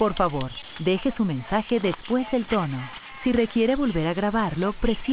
Por favor, deje su mensaje después del tono. Si requiere volver a grabarlo, presione